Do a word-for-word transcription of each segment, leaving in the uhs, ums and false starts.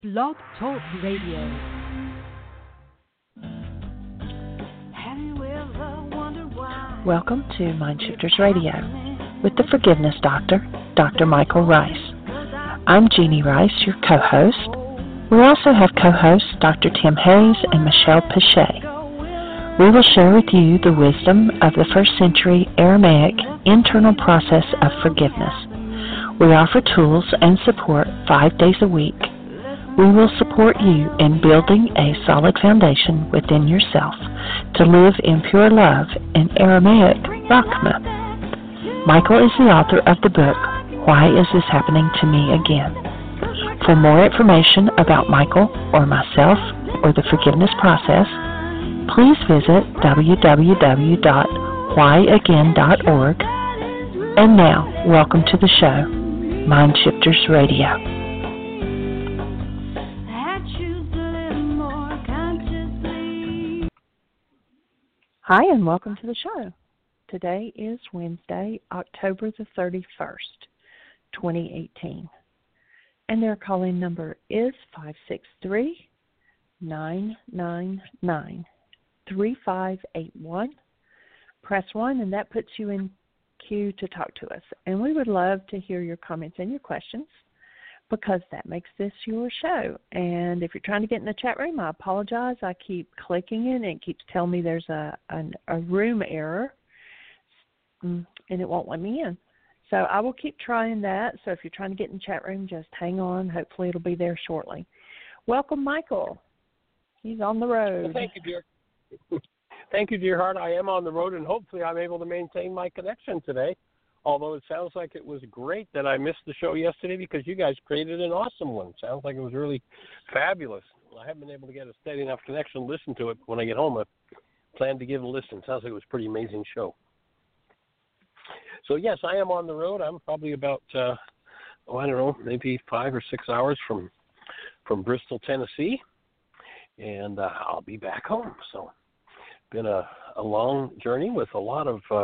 Blog Talk Radio. Welcome to Mindshifters Radio with the Forgiveness Doctor, Doctor Michael Ryce. I'm Jeannie Ryce, your co-host. We also have co-hosts Doctor Tim Hayes and Michelle Pichet. We will share with you the wisdom of the first century Aramaic internal process of forgiveness. We offer tools and support five days a week. We will support you in building a solid foundation within yourself to live in pure love in Aramaic Rachma. Michael is the author of the book, Why Is This Happening to Me Again? For more information about Michael or myself or the forgiveness process, please visit w w w dot why again dot org. And now, welcome to the show, Mindshifters Radio. Hi, and welcome to the show. Today is Wednesday, October the thirty-first, twenty eighteen. And their call-in number is five six three, nine nine nine, three five eight one. Press one, and that puts you in queue to talk to us. And we would love to hear your comments and your questions, because that makes this your show. And if you're trying to get in the chat room, I apologize. I keep clicking it, and it keeps telling me there's a, a, a room error, and it won't let me in. So I will keep trying that. So if you're trying to get in the chat room, just hang on. Hopefully it'll be there shortly. Welcome, Michael. He's on the road. Well, thank you, dear. Thank you, dear heart. I am on the road, and hopefully I'm able to maintain my connection today. Although it sounds like it was great that I missed the show yesterday, because you guys created an awesome one. Sounds like it was really fabulous. I haven't been able to get a steady enough connection to listen to it. When I get home, I plan to give it a listen. Sounds like it was a pretty amazing show. So, yes, I am on the road. I'm probably about, uh, oh, I don't know, maybe five or six hours from from Bristol, Tennessee, and uh, I'll be back home. So been a, a long journey with a lot of uh,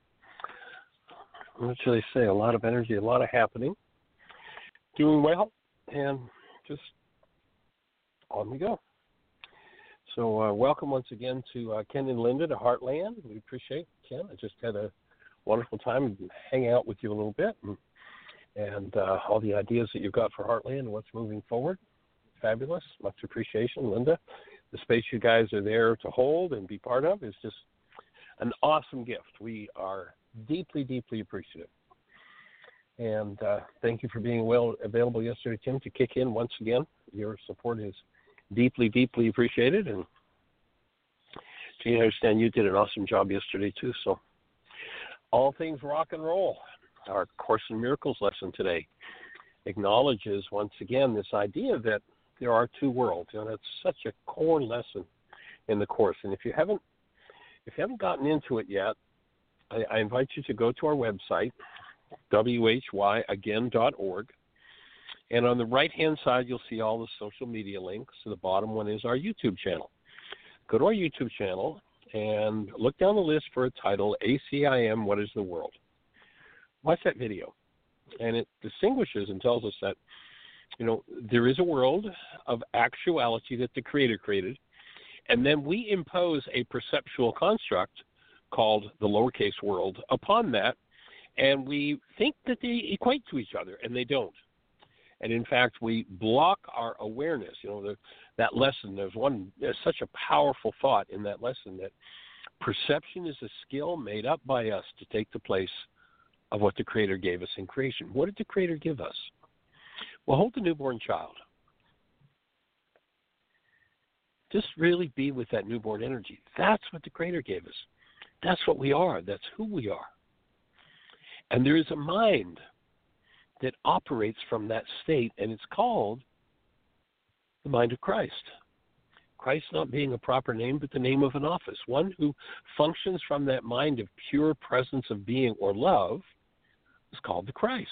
what should I say, a lot of energy, a lot of happening, doing well, and just on we go. So uh, welcome once again to uh, Ken and Linda to Heartland. We appreciate Ken. I just had a wonderful time hanging out with you a little bit, and, and uh, all the ideas that you've got for Heartland and what's moving forward. Fabulous. Much appreciation, Linda. The space you guys are there to hold and be part of is just an awesome gift. We are deeply, deeply appreciative. And uh, thank you for being well available yesterday, Tim, to kick in once again. Your support is deeply, deeply appreciated. And Gene, I understand you did an awesome job yesterday, too. So all things rock and roll. Our Course in Miracles lesson today acknowledges once again this idea that there are two worlds. And it's such a core lesson in the Course. And if you haven't, if you haven't gotten into it yet, I invite you to go to our website, w h y again dot org, and on the right-hand side, you'll see all the social media links. So the bottom one is our YouTube channel. Go to our YouTube channel and look down the list for a title, A C I M, What is the World? Watch that video, and it distinguishes and tells us that, you know, there is a world of actuality that the Creator created, and then we impose a perceptual construct called the lowercase world upon that, and we think that they equate to each other, and they don't. And in fact, we block our awareness. You know, the, that lesson, there's one, there's such a powerful thought in that lesson that perception is a skill made up by us to take the place of what the Creator gave us in creation. What did the Creator give us? Well, hold the newborn child. Just really be with that newborn energy. That's what the Creator gave us. That's what we are. That's who we are. And there is a mind that operates from that state, and it's called the mind of Christ. Christ not being a proper name, but the name of an office. One who functions from that mind of pure presence of being or love is called the Christ.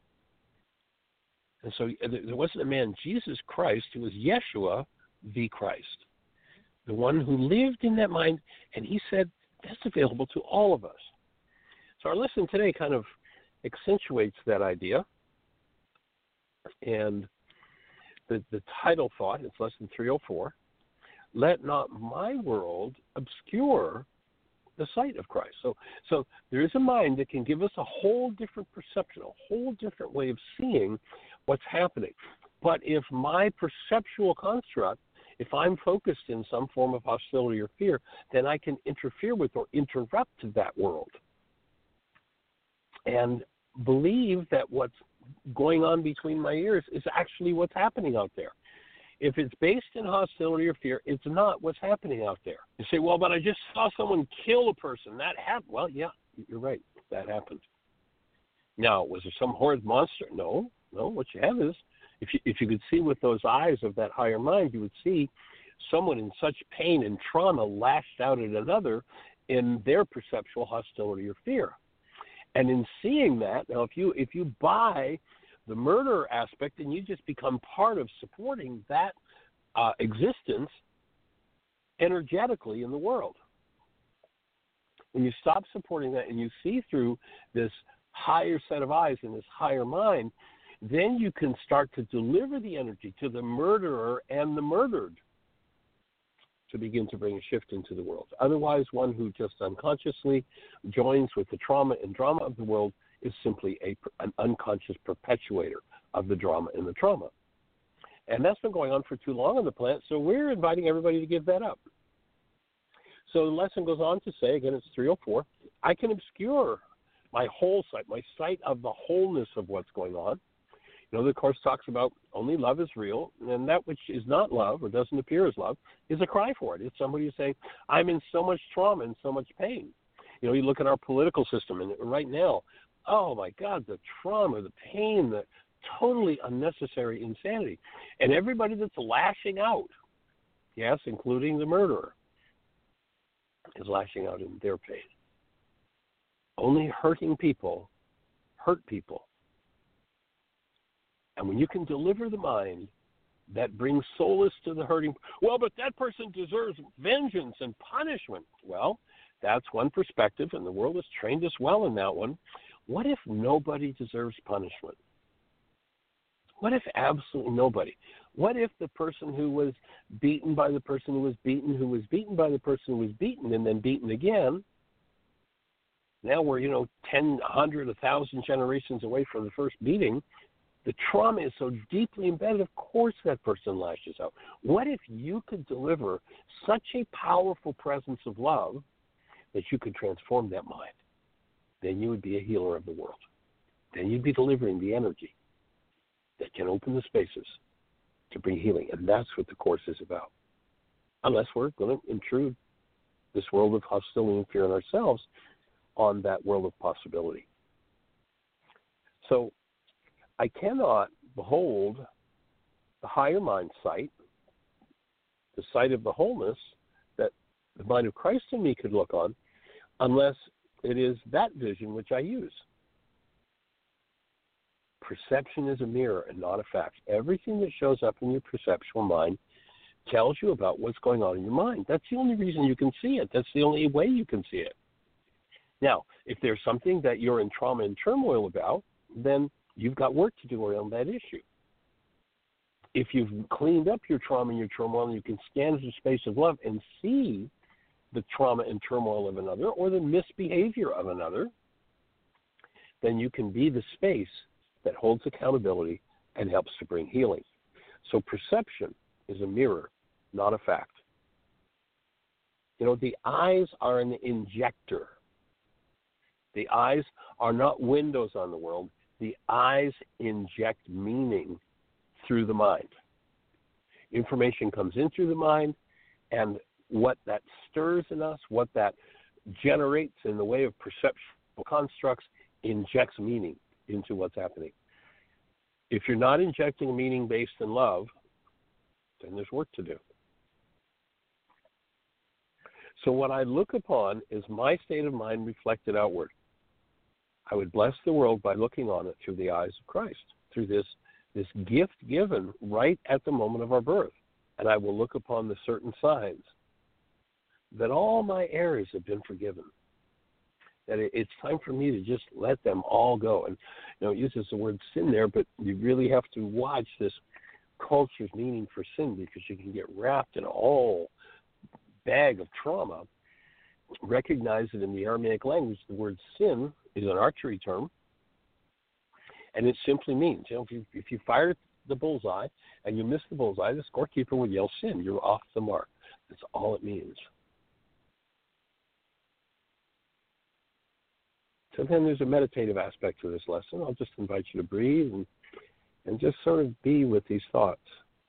And so there wasn't a man, Jesus Christ, who was Yeshua, the Christ. The one who lived in that mind, and he said, that's available to all of us. So our lesson today kind of accentuates that idea. And the, the title thought, it's lesson three oh four, let not my world obscure the sight of Christ. So, so there is a mind that can give us a whole different perception, a whole different way of seeing what's happening. But if my perceptual construct, if I'm focused in some form of hostility or fear, then I can interfere with or interrupt that world and believe that what's going on between my ears is actually what's happening out there. If it's based in hostility or fear, it's not what's happening out there. You say, well, but I just saw someone kill a person. That happened. Well, yeah, you're right. That happened. Now, was there some horrid monster? No, no. What you have is, if you, if you could see with those eyes of that higher mind, you would see someone in such pain and trauma lashed out at another in their perceptual hostility or fear. And in seeing that, now if you if you buy the murder aspect and you just become part of supporting that uh, existence energetically in the world, when you stop supporting that and you see through this higher set of eyes and this higher mind, then you can start to deliver the energy to the murderer and the murdered to begin to bring a shift into the world. Otherwise, one who just unconsciously joins with the trauma and drama of the world is simply a, an unconscious perpetuator of the drama and the trauma. And that's been going on for too long on the planet, so we're inviting everybody to give that up. So the lesson goes on to say, again, it's three oh four, I can obscure my whole sight, my sight of the wholeness of what's going on. You know, the Course talks about only love is real, and that which is not love or doesn't appear as love is a cry for it. It's somebody who's saying, I'm in so much trauma and so much pain. You know, you look at our political system, and right now, oh, my God, the trauma, the pain, the totally unnecessary insanity. And everybody that's lashing out, yes, including the murderer, is lashing out in their pain. Only hurting people hurt people. And when you can deliver the mind that brings solace to the hurting, well, but that person deserves vengeance and punishment. Well, that's one perspective, and the world has trained us well in that one. What if nobody deserves punishment? What if absolutely nobody? What if the person who was beaten by the person who was beaten, who was beaten by the person who was beaten, and then beaten again, now we're, you know, ten, a hundred, a thousand generations away from the first beating. The trauma is so deeply embedded, of course that person lashes out. What if you could deliver such a powerful presence of love that you could transform that mind? Then you would be a healer of the world. Then you'd be delivering the energy that can open the spaces to bring healing. And that's what the Course is about. Unless we're going to intrude this world of hostility and fear in ourselves on that world of possibility. So I cannot behold the higher mind sight, the sight of the wholeness that the mind of Christ in me could look on, unless it is that vision which I use. Perception is a mirror and not a fact. Everything that shows up in your perceptual mind tells you about what's going on in your mind. That's the only reason you can see it. That's the only way you can see it. Now, if there's something that you're in trauma and turmoil about, then you've got work to do around that issue. If you've cleaned up your trauma and your turmoil, and you can stand in the space of love and see the trauma and turmoil of another or the misbehavior of another, then you can be the space that holds accountability and helps to bring healing. So perception is a mirror, not a fact. You know, the eyes are an injector. The eyes are not windows on the world. The eyes inject meaning through the mind. Information comes in through the mind, and what that stirs in us, what that generates in the way of perceptual constructs, injects meaning into what's happening. If you're not injecting meaning based in love, then there's work to do. So what I look upon is my state of mind reflected outward. I would bless the world by looking on it through the eyes of Christ, through this, this gift given right at the moment of our birth. And I will look upon the certain signs that all my errors have been forgiven, that it, it's time for me to just let them all go. And, you know, it uses the word sin there, but you really have to watch this culture's meaning for sin, because you can get wrapped in a whole bag of trauma. Recognize that in the Aramaic language, the word sin is an archery term, and it simply means, you know, if you, if you fire the bullseye and you miss the bullseye, the scorekeeper would yell sin. You're off the mark. That's all it means. So then there's a meditative aspect to this lesson. I'll just invite you to breathe and, and just sort of be with these thoughts.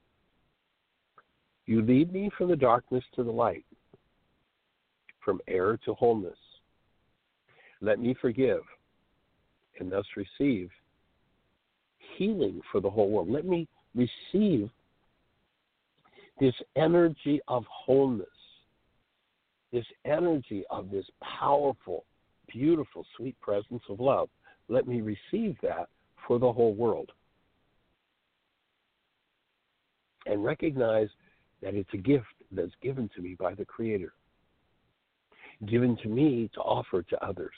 You lead me from the darkness to the light, from error to wholeness. Let me forgive and thus receive healing for the whole world. Let me receive this energy of wholeness, this energy of this powerful, beautiful, sweet presence of love. Let me receive that for the whole world. And recognize that it's a gift that's given to me by the Creator, given to me to offer to others.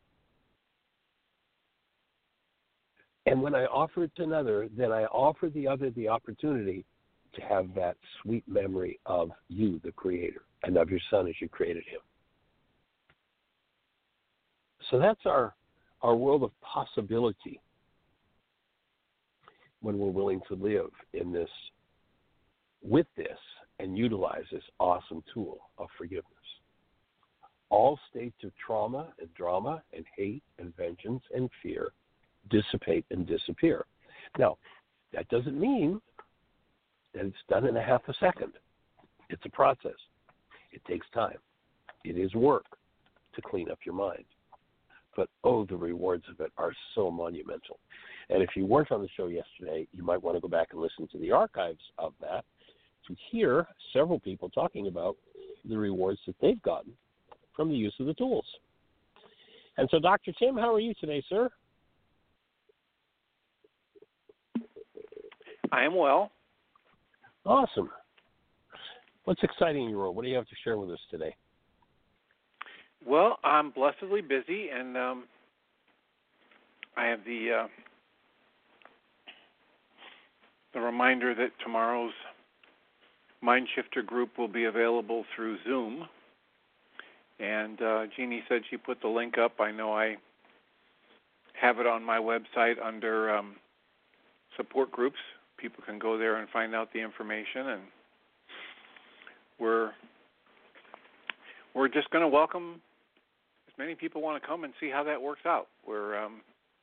And when I offer it to another, then I offer the other the opportunity to have that sweet memory of you, the Creator, and of your Son as you created him. So that's our, our world of possibility when we're willing to live in this, with this, and utilize this awesome tool of forgiveness. All states of trauma and drama and hate and vengeance and fear dissipate and disappear. Now, that doesn't mean that it's done in a half a second. It's a process. It takes time. It is work to clean up your mind. But, oh, the rewards of it are so monumental. And if you weren't on the show yesterday, you might want to go back and listen to the archives of that to hear several people talking about the rewards that they've gotten from the use of the tools. And so, Doctor Tim, how are you today, sir? I am well. Awesome. What's exciting in your world? What do you have to share with us today? Well, I'm blessedly busy, and um, I have the uh, the reminder that tomorrow's Mind Shifter group will be available through Zoom. And uh, Jeannie said she put the link up. I know I have it on my website under um, support groups. People can go there and find out the information, and we're we're just going to welcome as many people want to come and see how that works out. We're um,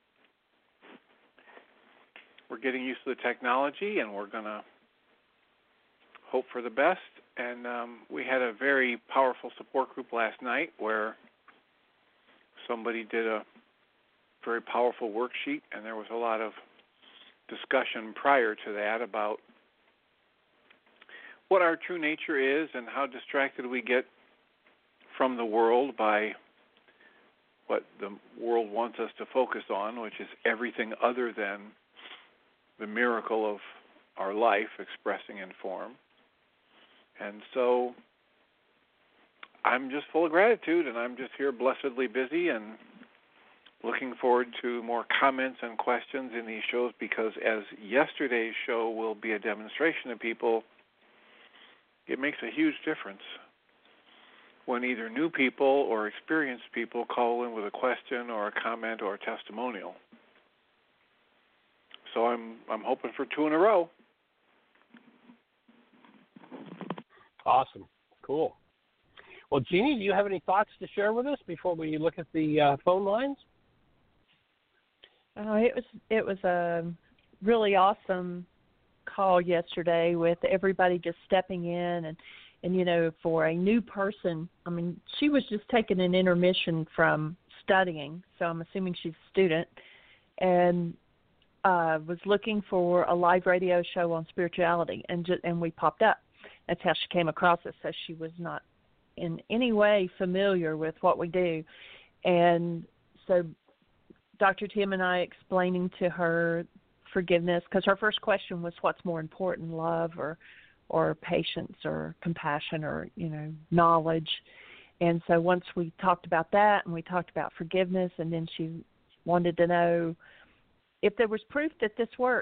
we're getting used to the technology, and we're going to hope for the best. And um, we had a very powerful support group last night where somebody did a very powerful worksheet, and there was a lot of discussion prior to that about what our true nature is and how distracted we get from the world by what the world wants us to focus on, which is everything other than the miracle of our life expressing in form. And so I'm just full of gratitude, and I'm just here blessedly busy and looking forward to more comments and questions in these shows, because as yesterday's show will be a demonstration to people, it makes a huge difference when either new people or experienced people call in with a question or a comment or a testimonial. So I'm I'm hoping for two in a row. Awesome. Cool. Well, Jeannie, do you have any thoughts to share with us before we look at the uh, phone lines? Oh, it was it was a really awesome call yesterday with everybody just stepping in, and, and you know, for a new person, I mean, she was just taking an intermission from studying, so I'm assuming she's a student, and uh, was looking for a live radio show on spirituality, and just, and we popped up. That's how she came across us. So she was not in any way familiar with what we do, and so Doctor Tim and I explaining to her forgiveness, because her first question was, what's more important, love or or patience or compassion or, you know, knowledge. And so once we talked about that and we talked about forgiveness, and then she wanted to know if there was proof that this worked.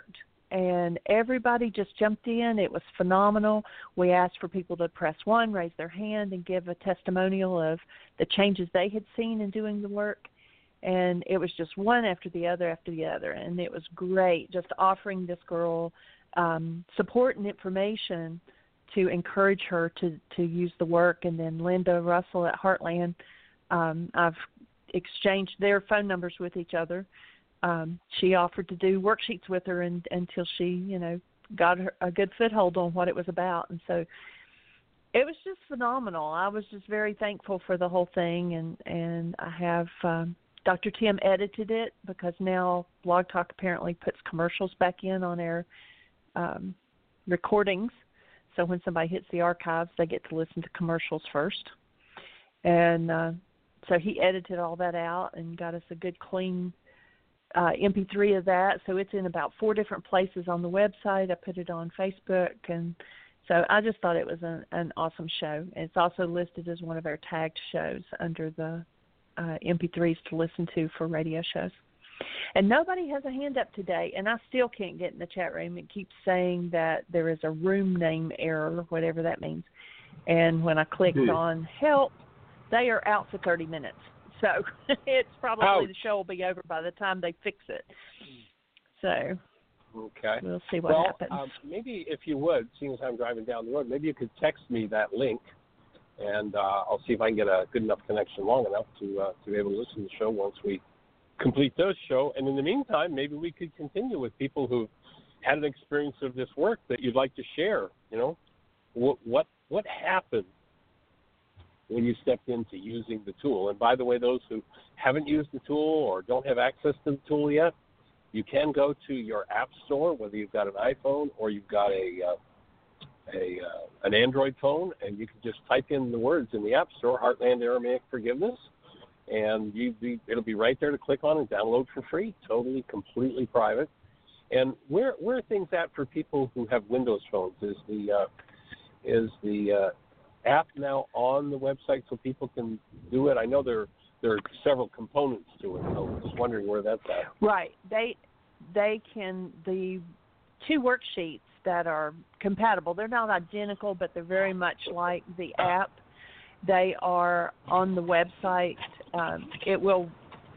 and everybody just jumped in. It was phenomenal. We asked for people to press one, raise their hand, and give a testimonial of the changes they had seen in doing the work. And it was just one after the other after the other, and it was great just offering this girl um, support and information to encourage her to, to use the work. And then Linda Russell at Heartland, um, I've exchanged their phone numbers with each other. Um, she offered to do worksheets with her and, until she, you know, got her a good foothold on what it was about. And so it was just phenomenal. I was just very thankful for the whole thing. And, and I have um, Doctor Tim edited it because now Blog Talk apparently puts commercials back in on our um, recordings. So when somebody hits the archives, they get to listen to commercials first. And uh, so he edited all that out and got us a good, clean uh, M P three of that. So it's in about four different places on the website. I put it on Facebook. And so I just thought it was an, an awesome show. And it's also listed as one of our tagged shows under the uh, M P threes to listen to for radio shows. And nobody has a hand up today, and I still can't get in the chat room. It keeps saying that there is a room name error, whatever that means. And when I clicked mm-hmm. on help, they are out for thirty minutes. So it's probably Ouch. the show will be over by the time they fix it. So okay. we'll see what well, happens. Um, maybe if you would, seeing as I'm driving down the road, maybe you could text me that link, and uh, I'll see if I can get a good enough connection long enough to uh, to be able to listen to the show once we complete those show. And in the meantime, maybe we could continue with people who've had an experience of this work that you'd like to share. You know, what what what happened when you stepped into using the tool? And by the way, those who haven't used the tool or don't have access to the tool yet, you can go to your app store, whether you've got an iPhone or you've got a uh, a uh, an Android phone, and you can just type in the words in the app store, Heartland Aramaic Forgiveness, and you be, it'll be right there to click on and download for free, totally, completely private. And where where are things at for people who have Windows phones? Is the uh, is the uh, app now on the website so people can do it? I know there there are several components to it. So I'm just wondering where that's at. Right. They they can the two worksheets that are compatible. They're not identical, but they're very much like the app. They are on the website. Um, it will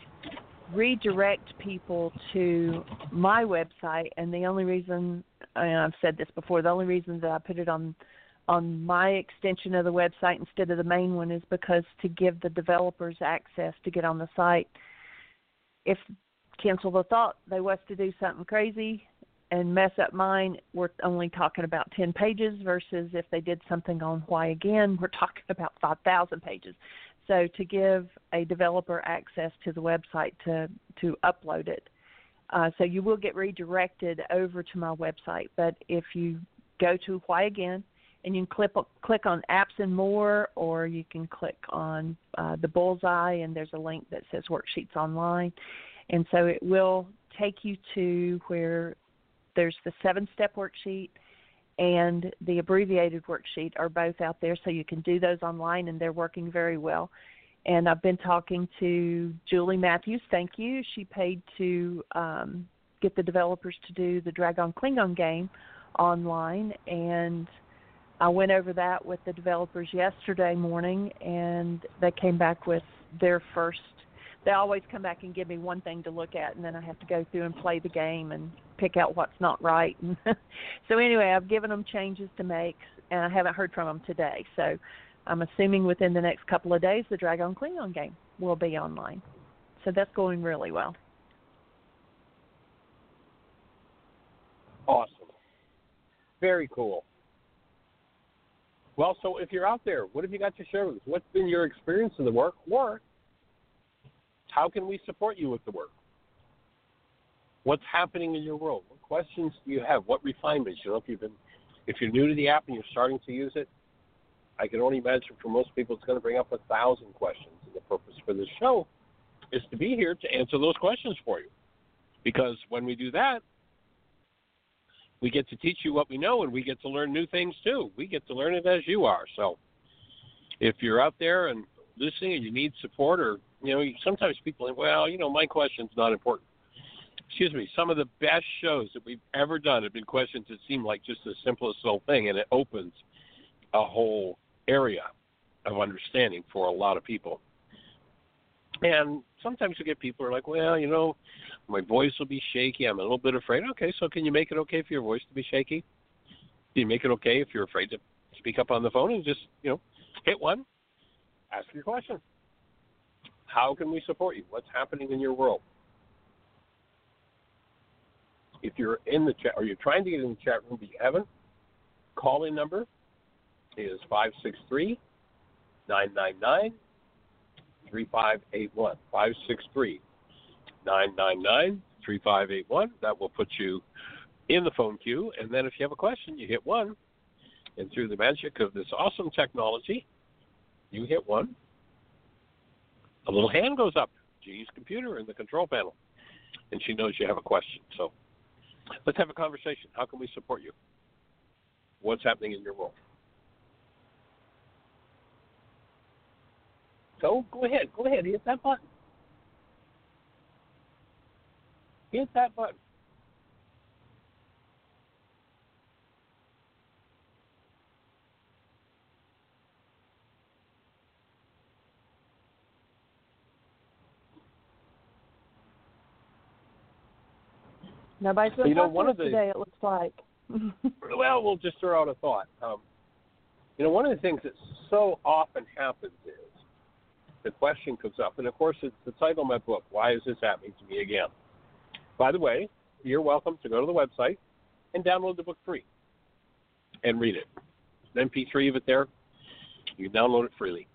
redirect people to my website, and the only reason, and I've said this before, the only reason that I put it on on my extension of the website instead of the main one is because to give the developers access to get on the site. If cancel the thought they was to do something crazy and mess up mine, we're only talking about ten pages versus if they did something on Why Again, we're talking about five thousand pages. So to give a developer access to the website to, to upload it. Uh, so you will get redirected over to my website. But if you go to Why Again, and you can click, click on Apps and More, or you can click on uh, the bullseye, and there's a link that says Worksheets Online. And so it will take you to where there's the seven-step worksheet and the abbreviated worksheet are both out there, so you can do those online, and they're working very well. And I've been talking to Julie Matthews. Thank you. She paid to um, get the developers to do the Dragon Klingon game online, and I went over that with the developers yesterday morning, and they came back with their first. They always come back and give me one thing to look at, and then I have to go through and play the game and pick out what's not right. So anyway, I've given them changes to make, and I haven't heard from them today. So I'm assuming within the next couple of days the Dragon Klingon game will be online. So that's going really well. Awesome. Very cool. Well, so if you're out there, what have you got to share with us? What's been your experience in the work, or how can we support you with the work? What's happening in your world? What questions do you have? What refinements? You know, if you've been, if you're new to the app and you're starting to use it, I can only imagine for most people it's going to bring up a thousand questions. And the purpose for this show is to be here to answer those questions for you. Because when we do that, we get to teach you what we know, and we get to learn new things too. We get to learn it as you are. So if you're out there and listening and you need support, or, you know, sometimes people think, well, you know, my question's not important. excuse me, some of the best shows that we've ever done have been questions that seem like just the simplest little thing, and it opens a whole area of understanding for a lot of people. And sometimes you get people who are like, well, you know, my voice will be shaky. I'm a little bit afraid. Okay, so can you make it okay for your voice to be shaky? Can you make it okay if you're afraid to speak up on the phone and just, you know, hit one, ask your question. How can we support you? What's happening in your world? If you're in the chat or you're trying to get in the chat room but you haven't, call-in number is five six three, nine nine nine, three five eight one. five six three, nine nine nine, three five eight one. That will put you in the phone queue. And then if you have a question, you hit one. And through the magic of this awesome technology, you hit one. A little hand goes up, G's computer in the control panel, and she knows you have a question. So let's have a conversation. How can we support you? What's happening in your world? So go ahead. Go ahead. Hit that button. Hit that button. Nobody's going to you know, talk one to of us the, today, it looks like. Well, we'll just throw out a thought. Um, you know, one of the things that so often happens is the question comes up, and of course it's the title of my book, Why Is This Happening to Me Again? By the way, you're welcome to go to the website and download the book free and read it. An M P three of it there. You can download it freely.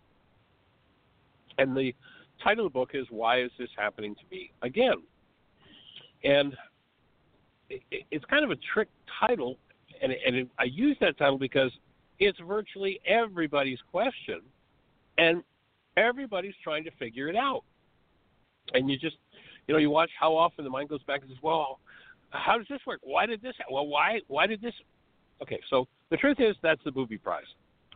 And the title of the book is Why Is This Happening to Me Again? And it's kind of a trick title, and, and it, I use that title because it's virtually everybody's question, and everybody's trying to figure it out. And you just, you know, you watch how often the mind goes back and says, well, how does this work? Why did this happen? Well, why, why did this? Okay, so the truth is that's the booby prize.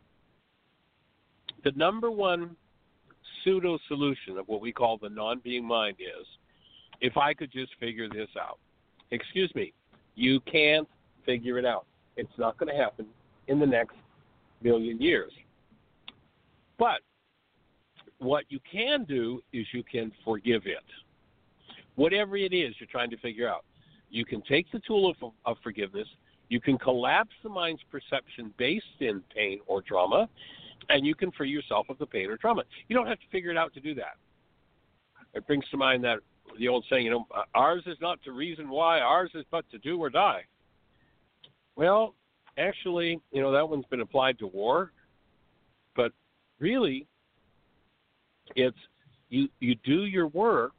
The number one pseudo-solution of what we call the non-being mind is, if I could just figure this out. Excuse me, you can't figure it out. It's not going to happen in the next million years. But what you can do is you can forgive it. Whatever it is you're trying to figure out, you can take the tool of, of forgiveness, you can collapse the mind's perception based in pain or trauma, and you can free yourself of the pain or trauma. You don't have to figure it out to do that. It brings to mind that the old saying, you know, ours is not to reason why, ours is but to do or die. Well, actually, you know, that one's been applied to war, but really, it's you, you do your work,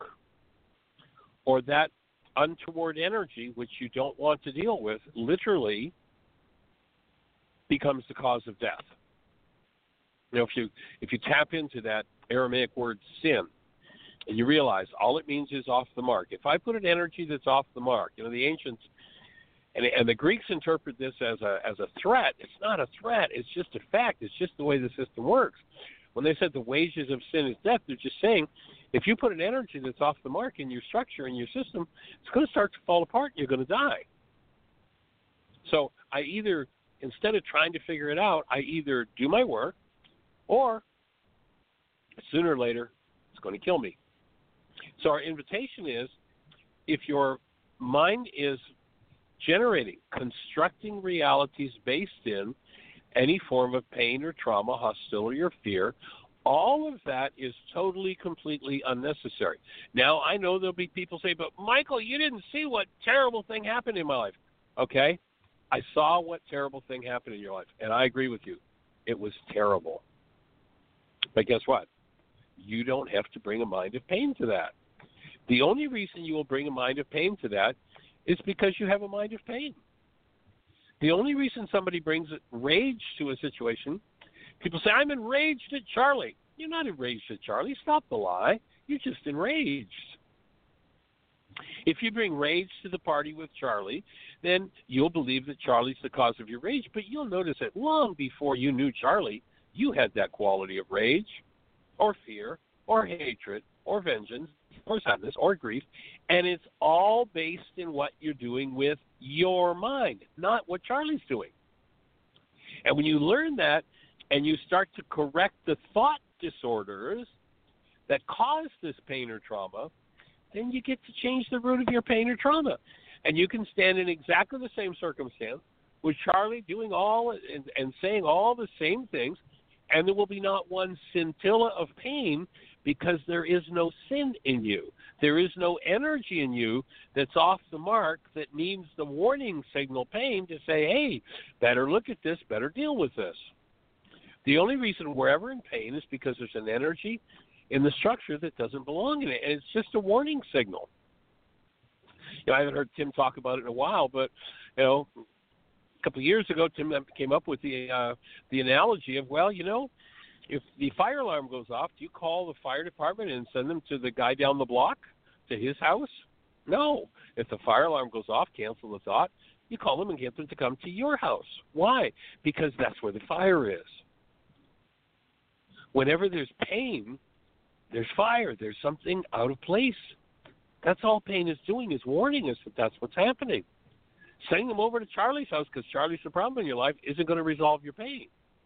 or that untoward energy, which you don't want to deal with, literally becomes the cause of death. You know, if you if you tap into that Aramaic word sin, and you realize all it means is off the mark. If I put an energy that's off the mark, you know, the ancients and, and the Greeks interpret this as a as a threat. It's not a threat. It's just a fact. It's just the way the system works. When they said the wages of sin is death, they're just saying if you put an energy that's off the mark in your structure, in your system, it's going to start to fall apart and you're going to die. So I either, instead of trying to figure it out, I either do my work or sooner or later it's going to kill me. So our invitation is, if your mind is generating, constructing realities based in any form of pain or trauma, hostility or fear, all of that is totally, completely unnecessary. Now, I know there'll be people say, but Michael, you didn't see what terrible thing happened in my life. Okay, I saw what terrible thing happened in your life, and I agree with you. It was terrible. But guess what? You don't have to bring a mind of pain to that. The only reason you will bring a mind of pain to that is because you have a mind of pain. The only reason somebody brings rage to a situation, people say, I'm enraged at Charlie. You're not enraged at Charlie. Stop the lie. You're just enraged. If you bring rage to the party with Charlie, then you'll believe that Charlie's the cause of your rage, but you'll notice that long before you knew Charlie, you had that quality of rage or fear or hatred or vengeance or sadness or grief, and it's all based in what you're doing with your mind, not what Charlie's doing. And when you learn that and you start to correct the thought disorders that cause this pain or trauma, then you get to change the root of your pain or trauma. And you can stand in exactly the same circumstance with Charlie doing all and, and saying all the same things, and there will be not one scintilla of pain because there is no sin in you. There is no energy in you that's off the mark that needs the warning signal pain to say, hey, better look at this, better deal with this. The only reason we're ever in pain is because there's an energy in the structure that doesn't belong in it, and it's just a warning signal. You know, I haven't heard Tim talk about it in a while, but, you know, a couple of years ago, Tim came up with the uh, the analogy of, well, you know, if the fire alarm goes off, do you call the fire department and send them to the guy down the block, to his house? No. If the fire alarm goes off, cancel the thought, you call them and get them to come to your house. Why? Because that's where the fire is. Whenever there's pain, there's fire. There's something out of place. That's all pain is doing, is warning us that that's what's happening. Sending them over to Charlie's house because Charlie's the problem in your life isn't going to resolve your pain.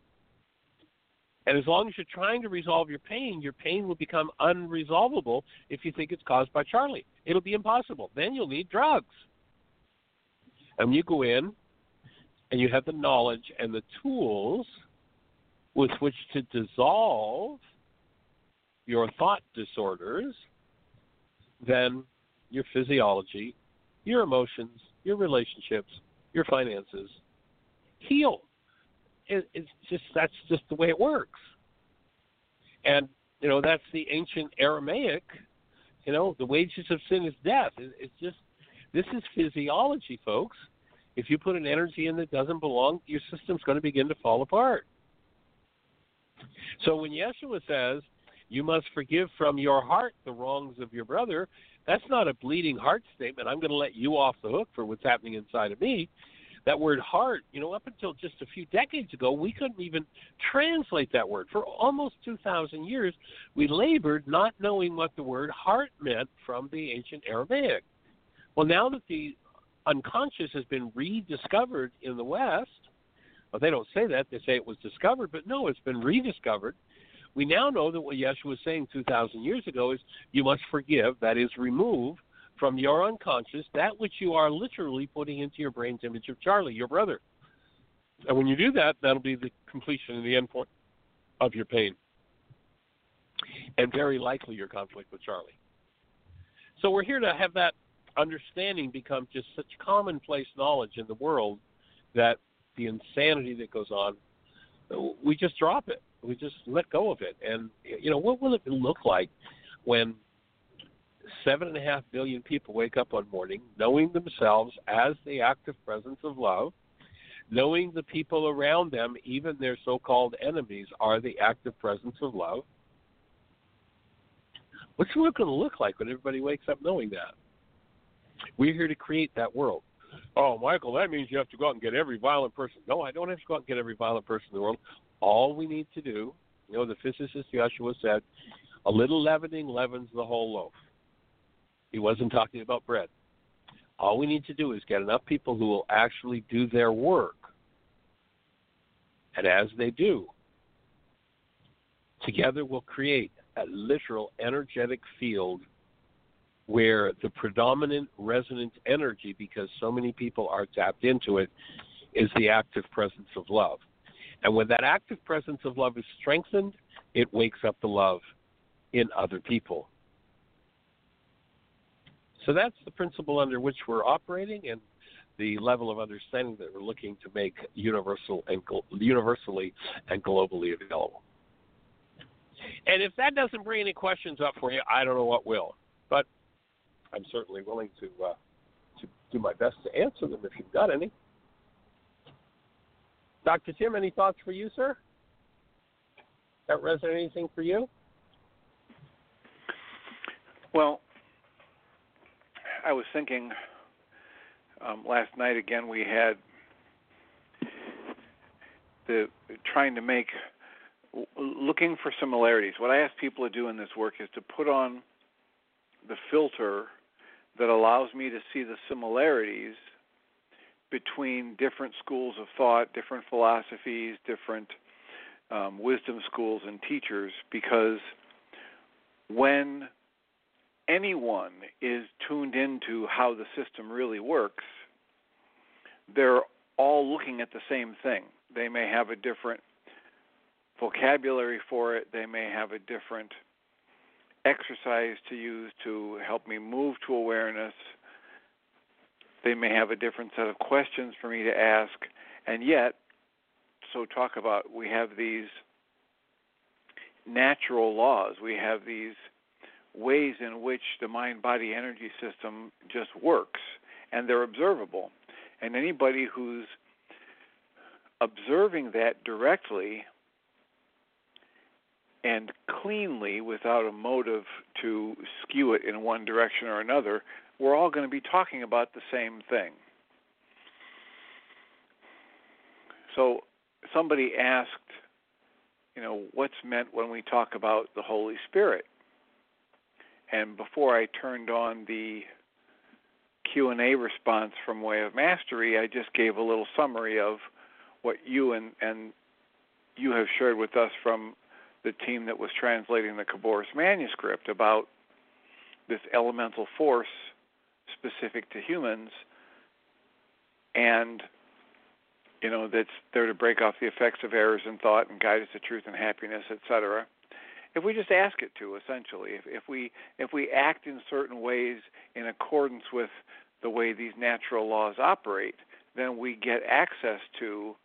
And as long as you're trying to resolve your pain, your pain will become unresolvable if you think it's caused by Charlie. It'll be impossible. Then you'll need drugs. And when you go in and you have the knowledge and the tools with which to dissolve your thought disorders, then your physiology, your emotions, your relationships, your finances heal. It, it's just that's just the way it works. And you know that's the ancient Aramaic. You know the wages of sin is death. It, it's just this is physiology, folks. If you put an energy in that doesn't belong, your system's going to begin to fall apart. So when Yeshua says you must forgive from your heart the wrongs of your brother, that's not a bleeding heart statement. I'm going to let you off the hook for what's happening inside of me. That word heart, you know, up until just a few decades ago, we couldn't even translate that word. For almost two thousand years, we labored not knowing what the word heart meant from the ancient Aramaic. Well, now that the unconscious has been rediscovered in the West, well, they don't say that. They say it was discovered, but no, it's been rediscovered. We now know that what Yeshua was saying two thousand years ago is you must forgive, that is, remove from your unconscious that which you are literally putting into your brain's image of Charlie, your brother. And when you do that, that'll be the completion and the end point of your pain. And very likely your conflict with Charlie. So we're here to have that understanding become just such commonplace knowledge in the world that the insanity that goes on, we just drop it. We just let go of it. And, you know, what will it look like when seven and a half billion people wake up one morning knowing themselves as the active presence of love, knowing the people around them, even their so-called enemies, are the active presence of love? What's it going to look like when everybody wakes up knowing that? We're here to create that world. Oh, Michael, that means you have to go out and get every violent person. No, I don't have to go out and get every violent person in the world. All we need to do, you know, the physicist Yeshua said, a little leavening leavens the whole loaf. He wasn't talking about bread. All we need to do is get enough people who will actually do their work. And as they do, together we'll create a literal energetic field where the predominant resonant energy, because so many people are tapped into it, is the active presence of love. And when that active presence of love is strengthened, it wakes up the love in other people. So that's the principle under which we're operating and the level of understanding that we're looking to make universal and universally and globally available. And if that doesn't bring any questions up for you, I don't know what will. But I'm certainly willing to uh, to do my best to answer them if you've got any. Doctor Tim, any thoughts for you, sir? That resonate anything for you? Well, I was thinking um, last night again we had the trying to make looking for similarities. What I ask people to do in this work is to put on the filter that allows me to see the similarities between different schools of thought, different philosophies, different um, wisdom schools and teachers, because when anyone is tuned into how the system really works, they're all looking at the same thing. They may have a different vocabulary for it. They may have a different exercise to use to help me move to awareness. They may have a different set of questions for me to ask. And yet, so talk about, we have these natural laws. We have these ways in which the mind-body energy system just works, and they're observable. And anybody who's observing that directly and cleanly without a motive to skew it in one direction or another, we're all going to be talking about the same thing. So somebody asked, you know, what's meant when we talk about the Holy Spirit? And before I turned on the Q and A response from Way of Mastery, I just gave a little summary of what you and, and you have shared with us from the team that was translating the Khabouris manuscript about this elemental force specific to humans, and you know that's there to break off the effects of errors in thought and guide us to truth and happiness, et cetera. If we just ask it to, essentially, if, if we if we act in certain ways in accordance with the way these natural laws operate, then we get access to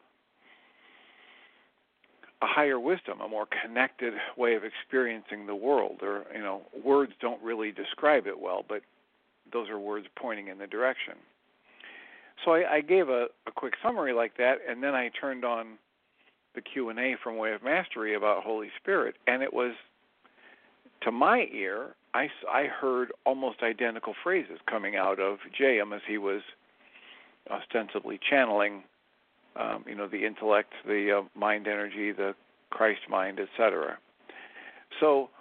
a higher wisdom, a more connected way of experiencing the world. Or, you know, words don't really describe it well, but those are words pointing in the direction. So I, I gave a, a quick summary like that, and then I turned on the Q and A from Way of Mastery about Holy Spirit, and it was, to my ear, I, I heard almost identical phrases coming out of J M as he was ostensibly channeling, um, you know, the intellect, the uh, mind energy, the Christ mind, et cetera. So,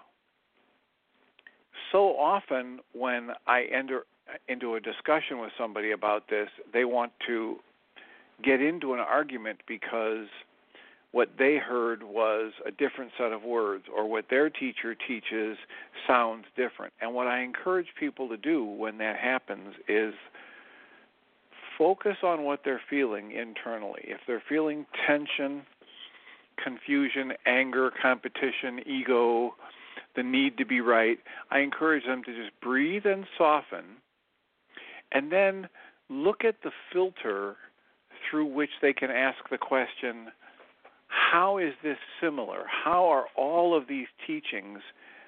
so often when I enter into a discussion with somebody about this, they want to get into an argument because what they heard was a different set of words, or what their teacher teaches sounds different. And what I encourage people to do when that happens is focus on what they're feeling internally. If they're feeling tension, confusion, anger, competition, ego, the need to be right, I encourage them to just breathe and soften, and then look at the filter through which they can ask the question, how is this similar? How are all of these teachings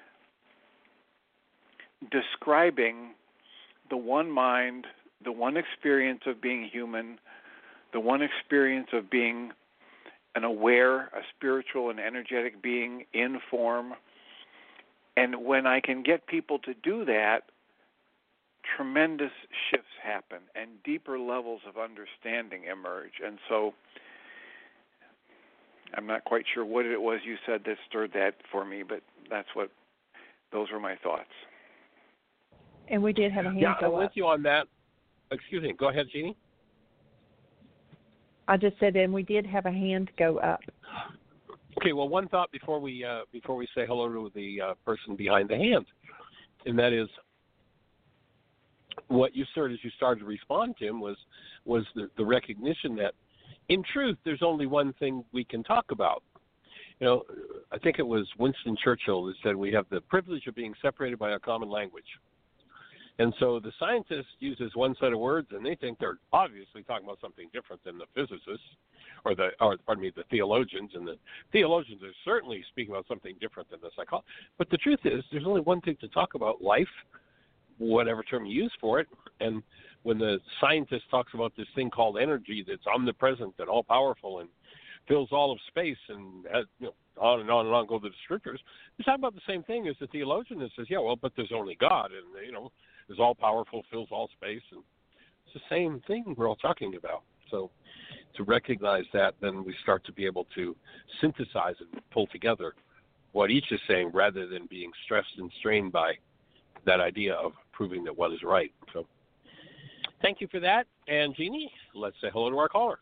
describing the one mind, the one experience of being human, the one experience of being an aware, a spiritual and energetic being in form? And when I can get people to do that, tremendous shifts happen and deeper levels of understanding emerge. And so I'm not quite sure what it was you said that stirred that for me, but that's what, those were my thoughts. And we did have a hand yeah, go I'm up. with you on that. Excuse me. Go ahead, Jeannie. I just said, and we did have a hand go up. Okay. Well, one thought before we uh, before we say hello to the uh, person behind the hand, and that is what you started as you started to respond, Tim, was was the, the recognition that, in truth, there's only one thing we can talk about. You know, I think it was Winston Churchill that said we have the privilege of being separated by a common language. And so the scientist uses one set of words, and they think they're obviously talking about something different than the physicists, or the, or pardon me, the theologians. And the theologians are certainly speaking about something different than the psychologists. But the truth is, there's only one thing to talk about: life, whatever term you use for it. And when the scientist talks about this thing called energy that's omnipresent and all-powerful and fills all of space, and uh, you know, on and on and on go the descriptors, he's talking about the same thing as the theologian that says, yeah, well, but there's only God, and, you know, is all-powerful, fills all space. And it's the same thing we're all talking about. So to recognize that, then we start to be able to synthesize and pull together what each is saying, rather than being stressed and strained by that idea of proving that what is right. So thank you for that. And Jeannie, let's say hello to our caller.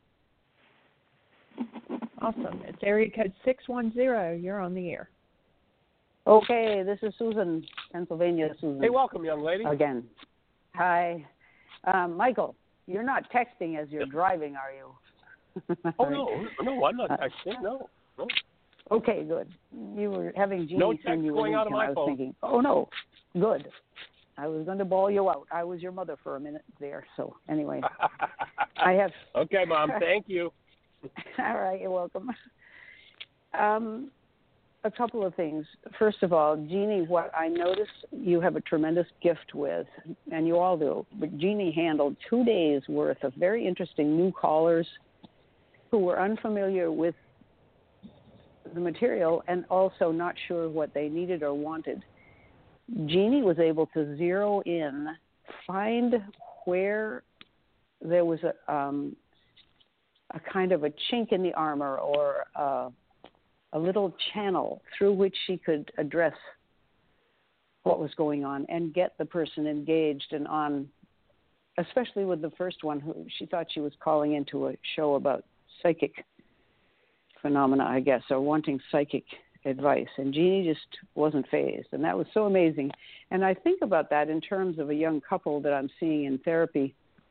Awesome. It's area code six one zero. You're on the air. Okay, this is Susan, Pennsylvania. Susan. Hey, welcome, young lady. Again. Hi. Um, Michael, you're not texting as you're driving, are you? Oh, no. No, I'm not texting. No. No. Okay, good. You were having Jeannie no text send you going a out of link, my and I was phone. thinking, oh, no, good. I was going to bawl you out. I was your mother for a minute there. So anyway, I have. Okay, Mom. Thank you. All right, you're welcome. Um, a couple of things. First of all, Jeannie, what I noticed you have a tremendous gift with, and you all do, but Jeannie handled two days worth of very interesting new callers who were unfamiliar with the material and also not sure what they needed or wanted. Jeannie was able to zero in, find where there was a, um, a kind of a chink in the armor or uh, a little channel through which she could address what was going on and get the person engaged and on, especially with the first one who she thought she was calling into a show about psychic phenomena, I guess, or wanting psychic advice. And Jeannie just wasn't fazed. And that was so amazing. And I think about that in terms of a young couple that I'm seeing in therapy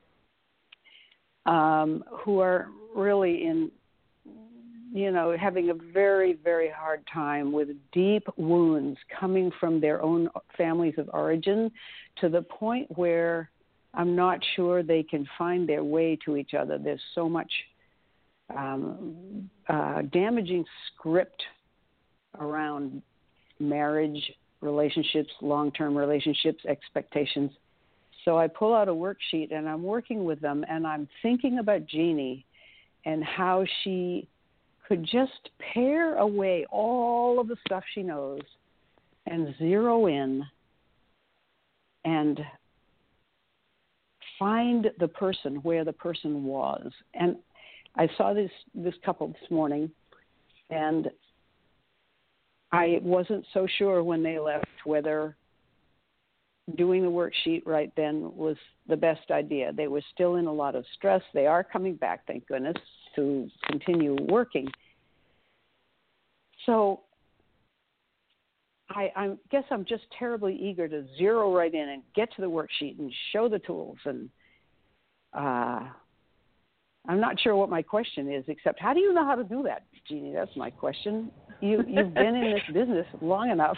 um, who are really in, you know, having a very, very hard time with deep wounds coming from their own families of origin to the point where I'm not sure they can find their way to each other. There's so much um, uh, damaging script around marriage, relationships, long-term relationships, expectations. So I pull out a worksheet and I'm working with them and I'm thinking about Jeannie and how she could just pare away all of the stuff she knows and zero in and find the person where the person was. And I saw this, this couple this morning, and I wasn't so sure when they left whether doing the worksheet right then was the best idea. They were still in a lot of stress. They are coming back, thank goodness, to continue working. So I, I guess I'm just terribly eager to zero right in and get to the worksheet and show the tools. And uh, I'm not sure what my question is, except how do you know how to do that, Jeannie? That's my question. You, you've been in this business long enough,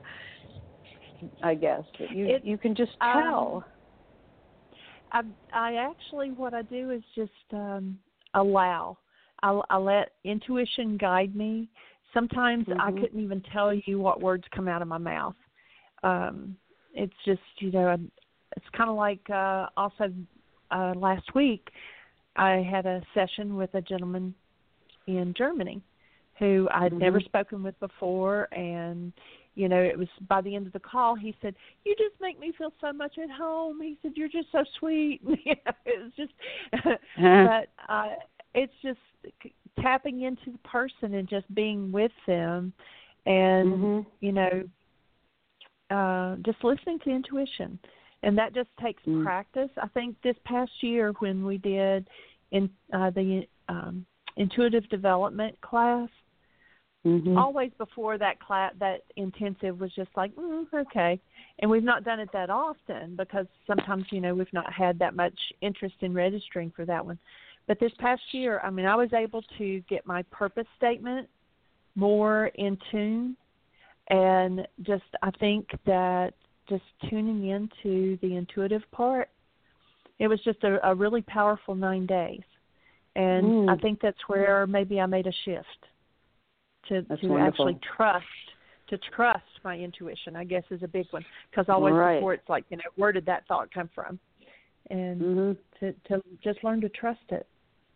I guess, that you, it, you can just tell. Um, I, I actually, what I do is just um, allow. I, I let intuition guide me. Sometimes mm-hmm. I couldn't even tell you what words come out of my mouth. Um, it's just, you know, it's kind of like uh, also uh, last week I had a session with a gentleman in Germany who I'd mm-hmm. never spoken with before, and, you know, it was by the end of the call, he said, "You just make me feel so much at home." He said, "You're just so sweet." You know, it was just, but uh, it's just tapping into the person and just being with them and, mm-hmm. you know, uh, just listening to intuition. And that just takes mm-hmm. practice. I think this past year when we did in uh, the um, intuitive development class, mm-hmm. always before that class, that intensive was just like, mm, okay. And we've not done it that often because sometimes, you know, we've not had that much interest in registering for that one. But this past year, I mean, I was able to get my purpose statement more in tune. And just, I think that just tuning into the intuitive part, it was just a, a really powerful nine days. And mm. I think that's where maybe I made a shift to, to actually trust, to trust my intuition, I guess, is a big one. Because always right. before it's like, you know, where did that thought come from? And mm-hmm. to, to just learn to trust it.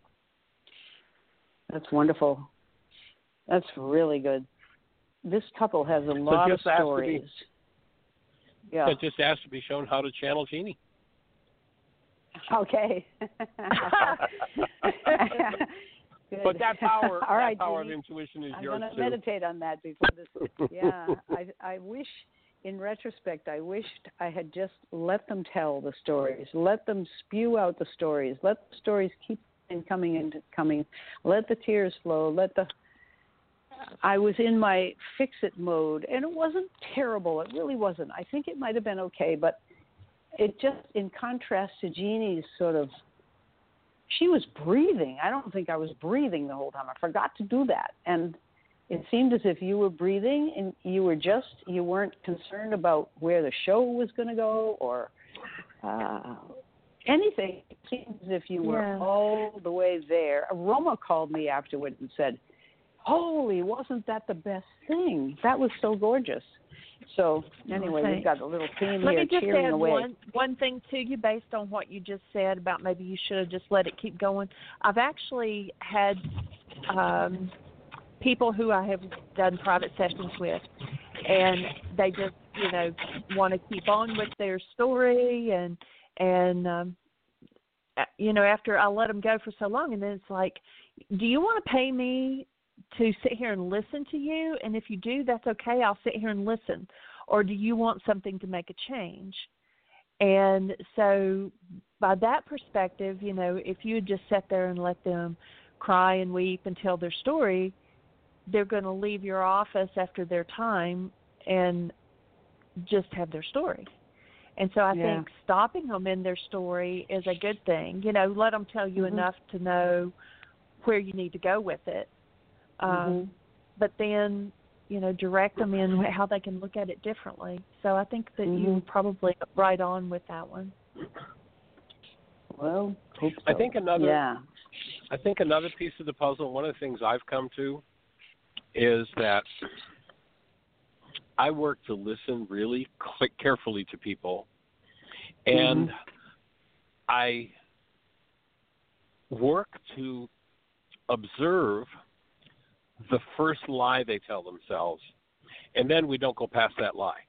That's wonderful. That's really good. This couple has a lot of stories. Be, yeah. It just has to be shown how to channel Jeannie. Okay. But that power, All right, that power Jeannie, of intuition is I'm yours going to too. meditate on that before this. Yeah, I, I wish in retrospect, I wished I had just let them tell the stories, let them spew out the stories, let the stories keep coming and coming, let the tears flow, let the. I was in my fix-it mode, and it wasn't terrible. It really wasn't. I think it might have been okay, but it just, in contrast to Jeannie's sort of, she was breathing. I don't think I was breathing the whole time. I forgot to do that, and it seemed as if you were breathing, and you were just, you weren't concerned about where the show was going to go or uh, anything. It seemed as if you were yeah. all the way there. Roma called me afterwards and said, holy, wasn't that the best thing? That was so gorgeous. So anyway, okay. we've got a little team Let here me just cheering add away. One, one thing to you based on what you just said about maybe you should have just let it keep going. I've actually had um, people who I have done private sessions with, and they just, you know, want to keep on with their story, and, and um, you know, after I let them go for so long, and then it's like, do you want to pay me to sit here and listen to you? And if you do, that's okay. I'll sit here and listen. Or do you want something to make a change? And so by that perspective, you know, if you had just sat there and let them cry and weep and tell their story, they're going to leave your office after their time and just have their story. And so I yeah. think stopping them in their story is a good thing. You know, let them tell you mm-hmm. enough to know where you need to go with it. Um, mm-hmm. But then, you know, direct them in how they can look at it differently. So I think that mm-hmm. you were probably right on with that one. Well, hope so. I think another. Yeah. I think another piece of the puzzle. One of the things I've come to is that I work to listen really quick, carefully to people, and mm-hmm. I work to observe the first lie they tell themselves, and then we don't go past that lie.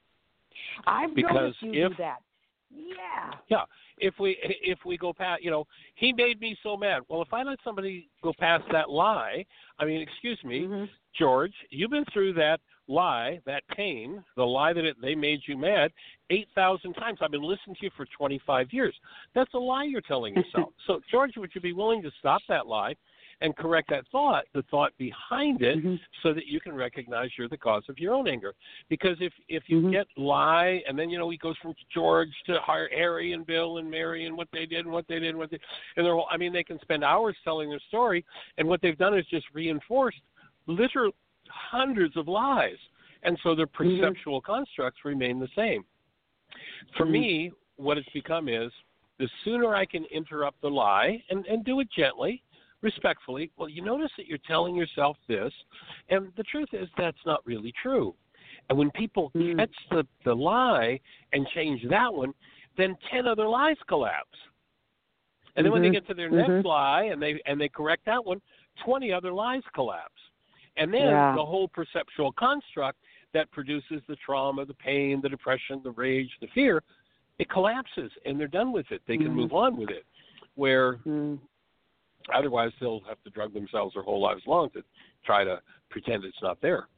I've because noticed you if, do that. Yeah. Yeah. If we if we go past, you know, he made me so mad. Well, if I let somebody go past that lie, I mean, excuse me, mm-hmm. George, you've been through that lie, that pain, the lie that it, they made you mad, eight thousand times. I've been listening to you for twenty-five years. That's a lie you're telling yourself. So, George, would you be willing to stop that lie and correct that thought, the thought behind it, mm-hmm. so that you can recognize you're the cause of your own anger? Because if, if you mm-hmm. get lie, and then, you know, he goes from George to Harry and Bill and Mary and what they did and what they did and what they and they're all, I mean, they can spend hours telling their story, and what they've done is just reinforced literally hundreds of lies. And so their perceptual mm-hmm. constructs remain the same. For mm-hmm. me, what it's become is the sooner I can interrupt the lie and, and do it gently, respectfully, well, you notice that you're telling yourself this, and the truth is that's not really true. And when people mm. catch the, the lie and change that one, then ten other lies collapse. And then mm-hmm. when they get to their mm-hmm. next lie and they and they correct that one, twenty other lies collapse. And then yeah. the whole perceptual construct that produces the trauma, the pain, the depression, the rage, the fear, it collapses, and they're done with it. They can mm-hmm. move on with it, where mm. otherwise they'll have to drug themselves their whole lives long to try to pretend it's not there.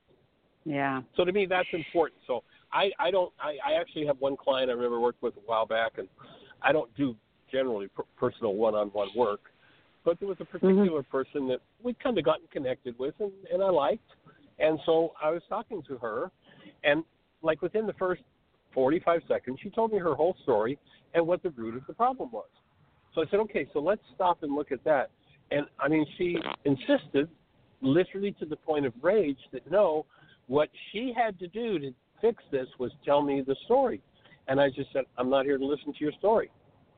Yeah. So to me, that's important. So I, I don't. I, I actually have one client I remember worked with a while back, and I don't do generally per- personal one-on-one work, but there was a particular mm-hmm. person that we'd kind of gotten connected with, and, and I liked. And so I was talking to her, and like within the first forty-five seconds, she told me her whole story and what the root of the problem was. So I said, okay, so let's stop and look at that. And I mean, she insisted, literally to the point of rage, that no, what she had to do to fix this was tell me the story. And I just said, I'm not here to listen to your story.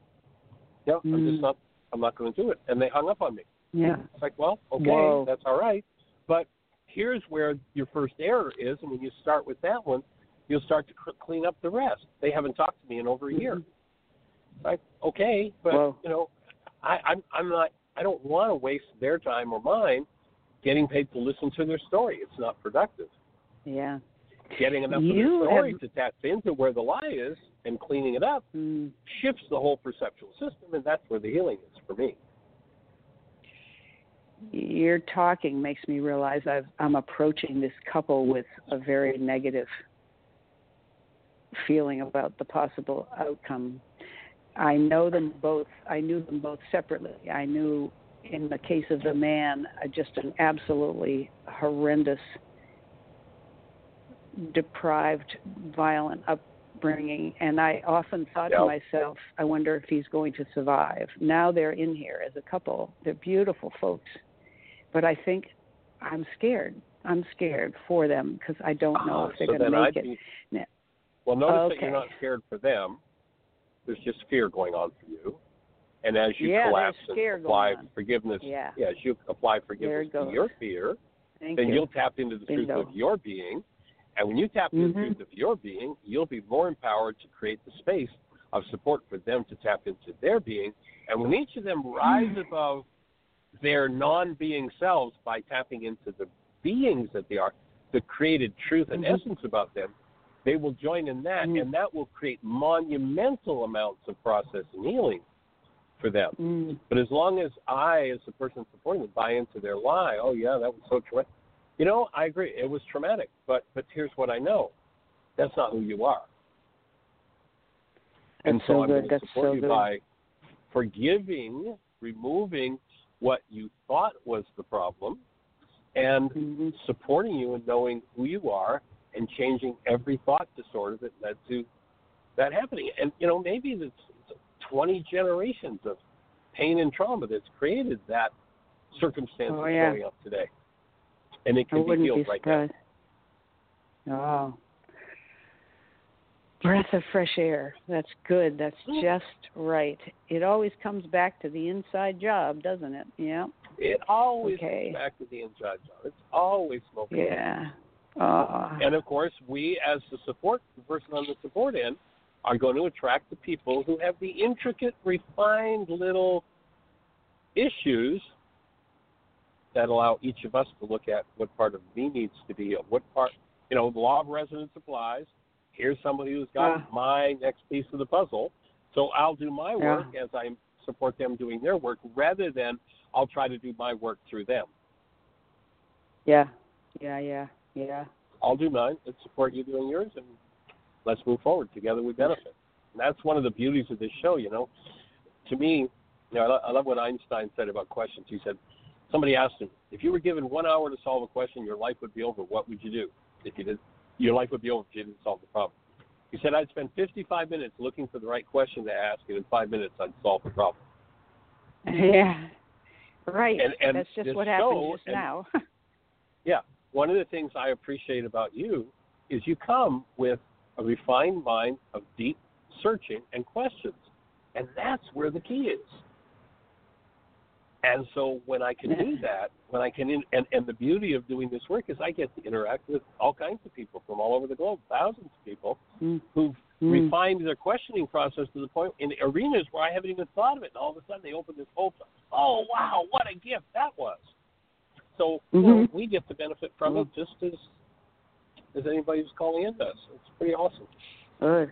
No, mm. I'm just not, I'm not going to do it. And they hung up on me. Yeah. It's like, well, okay, Whoa. That's all right. But here's where your first error is. And when you start with that one, you'll start to cr- clean up the rest. They haven't talked to me in over a mm-hmm. year. Like, okay, but, Whoa. you know, I, I'm, I'm not, I don't want to waste their time or mine getting paid to listen to their story. It's not productive. Yeah. Getting enough you of their story have... to tap into where the lie is and cleaning it up mm. shifts the whole perceptual system, and that's where the healing is for me. Your talking makes me realize I've, I'm approaching this couple with a very negative feeling about the possible outcome. I know them both. I knew them both separately. I knew, in the case of the man, uh, just an absolutely horrendous, deprived, violent upbringing. And I often thought yep. to myself, I wonder if he's going to survive. Now they're in here as a couple. They're beautiful folks. But I think I'm scared. I'm scared for them because I don't know uh, if they're so going to make I'd it. Be, well, notice okay. that you're not scared for them. There's just fear going on for you. And as you yeah, collapse and apply forgiveness, yeah. yeah, as you apply forgiveness to your fear, Thank then you. you'll tap into the Bingo. truth of your being. And when you tap into mm-hmm. the truth of your being, you'll be more empowered to create the space of support for them to tap into their being. And when each of them rise above their non-being selves by tapping into the beings that they are, the created truth and mm-hmm. essence about them, they will join in that, mm. and that will create monumental amounts of process and healing for them. Mm. But as long as I, as the person supporting them, buy into their lie, oh, yeah, that was so traumatic. You know, I agree, it was traumatic, but but here's what I know. That's not who you are. That's and so, so I'm good. going to That's support so you good. by forgiving, removing what you thought was the problem, and mm-hmm. supporting you in knowing who you are and changing every thought disorder that led to that happening. And, you know, maybe it's twenty generations of pain and trauma that's created that circumstance oh, that's yeah. showing up today. And it can I be wouldn't healed be right surprised. now. Oh. Breath of fresh air. That's good. That's just right. It always comes back to the inside job, doesn't it? Yeah. It always okay. comes back to the inside job. It's always smoking. Yeah. Oh. And, of course, we as the support, the person on the support end, are going to attract the people who have the intricate, refined little issues that allow each of us to look at what part of me needs to be, what part, you know, the law of resonance applies. Here's somebody who's got yeah. my next piece of the puzzle. So I'll do my work yeah. as I support them doing their work rather than I'll try to do my work through them. Yeah, yeah, yeah, yeah. I'll do mine and support you doing yours, and let's move forward. Together we benefit. And that's one of the beauties of this show, you know. To me, you know, I, lo- I love what Einstein said about questions. He said, somebody asked him, if you were given one hour to solve a question, your life would be over. What would you do? If you did, your life would be over if you didn't solve the problem. He said, I'd spend fifty-five minutes looking for the right question to ask, and in five minutes I'd solve the problem. Yeah, right. And, and that's just what show, happened just and, now. yeah, one of the things I appreciate about you is you come with a refined mind of deep searching and questions, and that's where the key is. And so when I can do that, when I can, in, and, and the beauty of doing this work is I get to interact with all kinds of people from all over the globe, thousands of people mm. who've mm. refined their questioning process to the point in arenas where I haven't even thought of it, and all of a sudden they open this whole, oh, wow, what a gift that was. So mm-hmm. you know, we get to benefit from mm. it just as as anybody who's calling in does. It's pretty awesome. Good.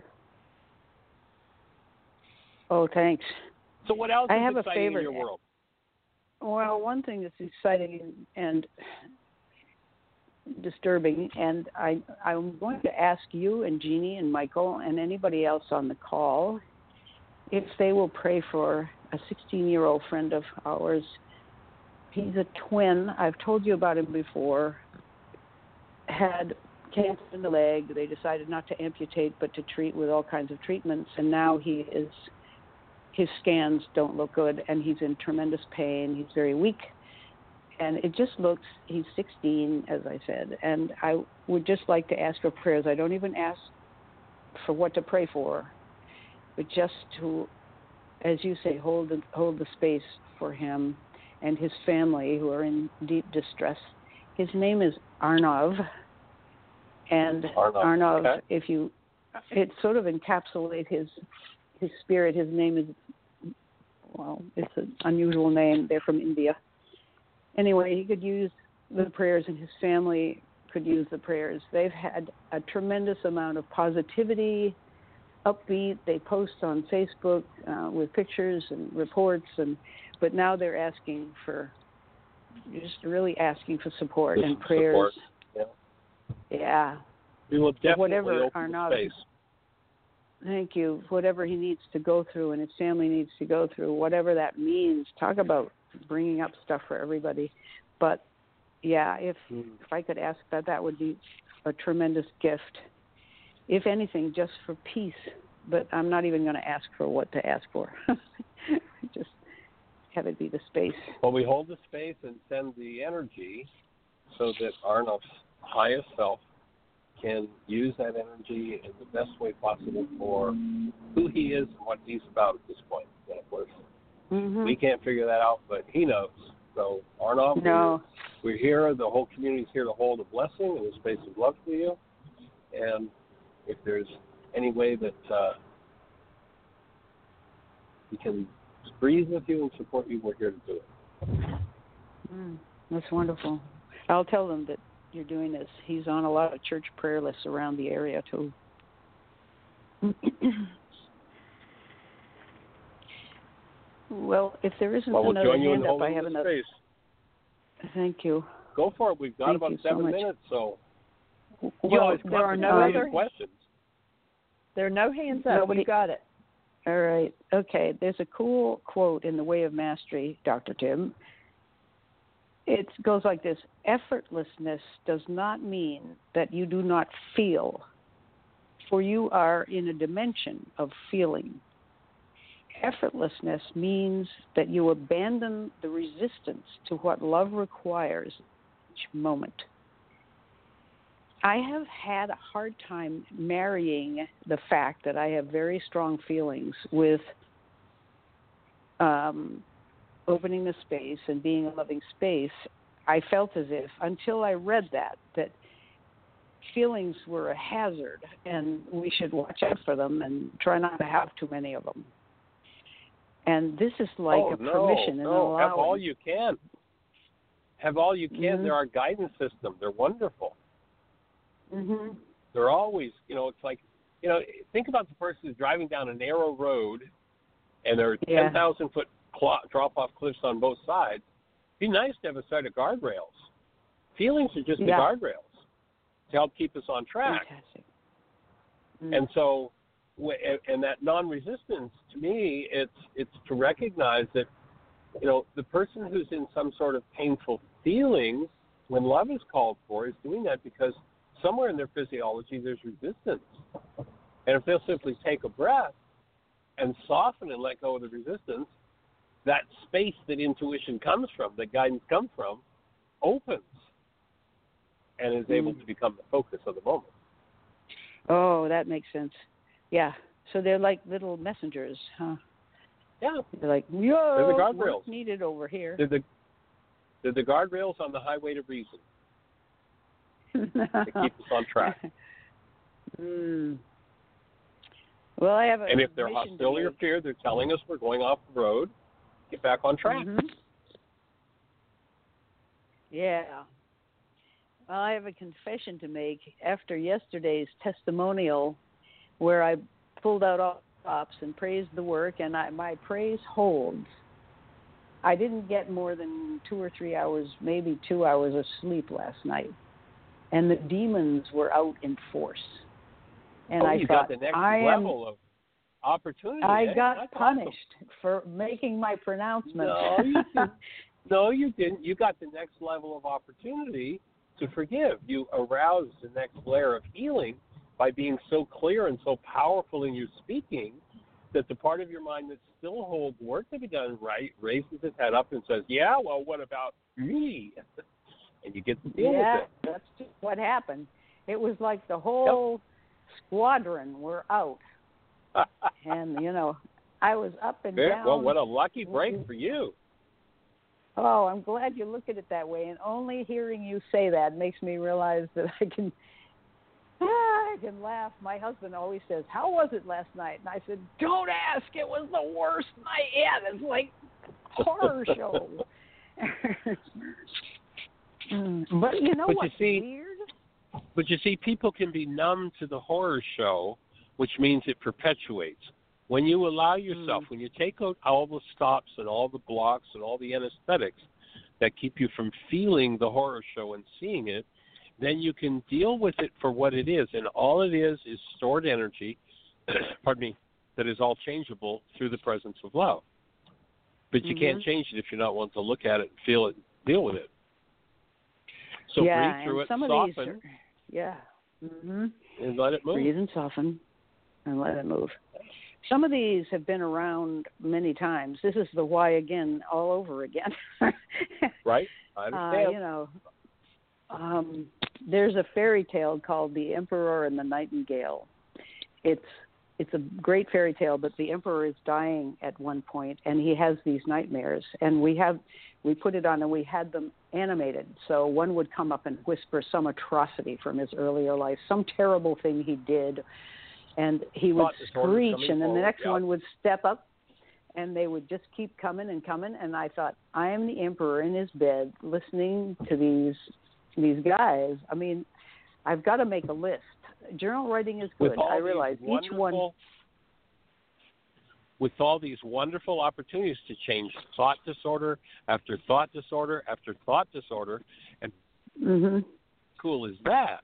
Oh, thanks. So what else I is have exciting a favorite. in your world? Well, one thing that's exciting and disturbing, and I, I'm going to ask you and Jeannie and Michael and anybody else on the call if they will pray for a sixteen-year-old friend of ours. He's a twin. I've told you about him before. Had cancer in the leg. They decided not to amputate, but to treat with all kinds of treatments, and now he is... his scans don't look good, and he's in tremendous pain. He's very weak, and it just looks, he's sixteen, as I said, and I would just like to ask for prayers. I don't even ask for what to pray for, but just to, as you say, hold the, hold the space for him and his family who are in deep distress. His name is Arnav, and Arnav, Arnav okay. if you, it sort of encapsulates his his spirit. His name is, well, it's an unusual name. They're from India. Anyway, he could use the prayers, and his family could use the prayers. They've had a tremendous amount of positivity, upbeat. They post on Facebook uh, with pictures and reports, and but now they're asking for, just really asking for support Just and prayers. Support. Yeah. Yeah. We will definitely whatever open Arnav, the space. Thank you. Whatever he needs to go through and his family needs to go through, whatever that means. Talk about bringing up stuff for everybody. But, yeah, if mm. if I could ask that, that would be a tremendous gift. If anything, just for peace. But I'm not even going to ask for what to ask for. Just have it be the space. Well, we hold the space and send the energy so that Arnav's highest self can use that energy in the best way possible for who he is and what he's about at this point. And of course, mm-hmm. we can't figure that out, but he knows. So, Arnav, no. we're, we're here. The whole community is here to hold a blessing and a space of love for you. And if there's any way that uh, we can breathe with you and support you, we're here to do it. Mm, that's wonderful. I'll tell them that you're doing this. He's on a lot of church prayer lists around the area, too. Well, if there isn't well, we'll another join you hand in up, I have another. Space. Thank you. Go for it. We've got Thank about you seven so minutes, so. Well, there are no other questions. There are no hands up. Nobody, you got it. All right. Okay. There's a cool quote in The Way of Mastery, Doctor Tim. It goes like this: effortlessness does not mean that you do not feel, for you are in a dimension of feeling. Effortlessness means that you abandon the resistance to what love requires each moment. I have had a hard time marrying the fact that I have very strong feelings with um, opening the space and being a loving space. I felt as if, until I read that, that feelings were a hazard and we should watch out for them and try not to have too many of them. And this is like oh, a no, permission and no. allowing. Have all you can. Have all you can. Mm-hmm. They're our guidance system. They're wonderful. Mm-hmm. They're always, you know, it's like, you know, think about the person who's driving down a narrow road and there are yeah. ten thousand foot cl- drop-off cliffs on both sides. It'd be nice to have a set of guardrails. Feelings are just yeah. the guardrails to help keep us on track. Fantastic. Mm-hmm. And so, and that non-resistance, to me, it's it's to recognize that, you know, the person who's in some sort of painful feelings, when love is called for, is doing that because somewhere in their physiology there's resistance. And if they'll simply take a breath and soften and let go of the resistance, that space that intuition comes from, that guidance comes from, opens and is able mm. to become the focus of the moment. Oh, that makes sense. Yeah. So they're like little messengers, huh? Yeah. They're like, yo, they're the guardrails what's needed over here. They're the, they're the guardrails on the highway to reason. To keep us on track. Mm. Well, I have a And if they're hostility or fear, they're telling us we're going off the road. Get back on track. Mm-hmm. Yeah. Well, I have a confession to make after yesterday's testimonial where I pulled out all the stops and praised the work, and I, my praise holds. I didn't get more than two or three hours, maybe two hours of sleep last night. And the demons were out in force. And oh, I you thought, got the next I level am, of opportunity. I eh? got That's punished awesome. for making my pronouncement. No, you didn't. No, you didn't. You got the next level of opportunity to forgive. You aroused the next layer of healing by being so clear and so powerful in your speaking that the part of your mind that still holds work to be done right raises its head up and says, yeah, well, what about me? And you get to deal yeah, with it. That's just what happened. It was like the whole yep. squadron were out. And, you know, I was up and yeah, down. Well, what a lucky break for you. Oh, I'm glad you look at it that way. And only hearing you say that makes me realize that I can ah, I can laugh. My husband always says, how was it last night? And I said, don't ask. It was the worst night yet. It's like a horror show. But you know but what's you see, weird? But you see, people can be numb to the horror show, which means it perpetuates. When you allow yourself, mm. when you take out all the stops and all the blocks and all the anesthetics that keep you from feeling the horror show and seeing it, then you can deal with it for what it is. And all it is is stored energy pardon me, that is all changeable through the presence of love. But you mm-hmm. can't change it if you're not willing to look at it, feel it, deal with it. So yeah, breathe through and it, some soften, of these are, yeah, mm-hmm. and let it move. Breathe and soften, and let it move. Some of these have been around many times. This is the why again, all over again. Right, I understand. Uh, you know, um, there's a fairy tale called The Emperor and the Nightingale. It's It's a great fairy tale, but the emperor is dying at one point, and he has these nightmares. And we have we put it on, and we had them animated. So one would come up and whisper some atrocity from his earlier life, some terrible thing he did, and he would screech, and then the next yeah. one would step up, and they would just keep coming and coming. And I thought, I am the emperor in his bed, listening to these these guys. I mean, I've got to make a list. Journal writing is good. I realize each one. With all these wonderful opportunities to change thought disorder after thought disorder after thought disorder, and mm-hmm. cool is that?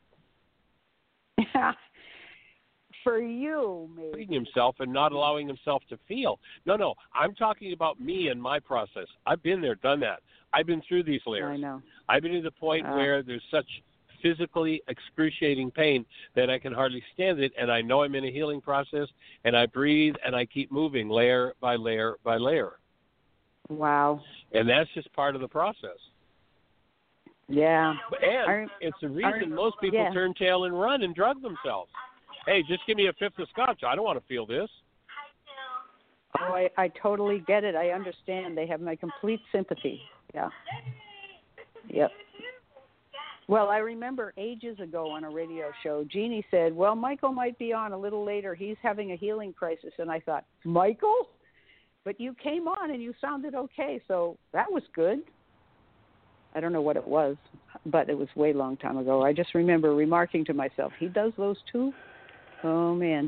For you, maybe. Freeing himself and not allowing himself to feel. No, no, I'm talking about me and my process. I've been there, done that. I've been through these layers. I know. I've been to the point uh, where there's such physically excruciating pain that I can hardly stand it, and I know I'm in a healing process, and I breathe and I keep moving layer by layer by layer. Wow. And that's just part of the process. Yeah. And I, it's the reason I, most people yeah. turn tail and run and drug themselves. Hey, just give me a fifth of scotch. I don't want to feel this. Oh, I, I totally get it. I understand. They have my complete sympathy. Yeah. Yep. Well, I remember ages ago on a radio show, Jeannie said, well, Michael might be on a little later. He's having a healing crisis. And I thought, Michael? But you came on and you sounded okay, so that was good. I don't know what it was, but it was way long time ago. I just remember remarking to myself, he does those too? Oh, man.